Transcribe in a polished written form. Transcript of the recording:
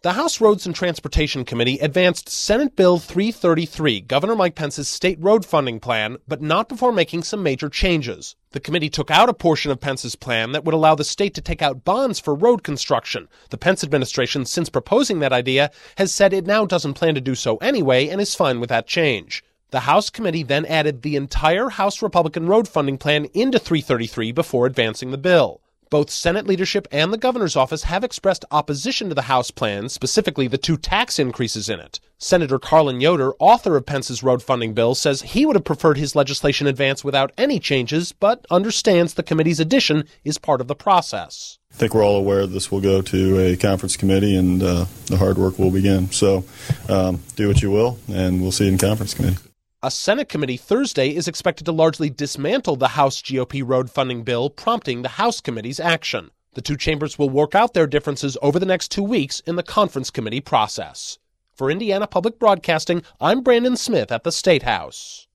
The House Roads and Transportation Committee advanced Senate Bill 333, Governor Mike Pence's state road funding plan, but not before making some major changes. The committee took out a portion of Pence's plan that would allow the state to take out bonds for road construction. The Pence administration, since proposing that idea, has said it now doesn't plan to do so anyway and is fine with that change. The House committee then added the entire House Republican road funding plan into 333 before advancing the bill. Both Senate leadership and the governor's office have expressed opposition to the House plan, specifically the 2 tax increases in it. Senator Carlin Yoder, author of Pence's road funding bill, says he would have preferred his legislation advance without any changes, but understands the committee's addition is part of the process. I think we're all aware this will go to a conference committee and the hard work will begin. So do what you will, and we'll see you in conference committee. A Senate committee Thursday is expected to largely dismantle the House GOP road funding bill, prompting the House committee's action. The 2 chambers will work out their differences over the next 2 weeks in the conference committee process. For Indiana Public Broadcasting, I'm Brandon Smith at the State House.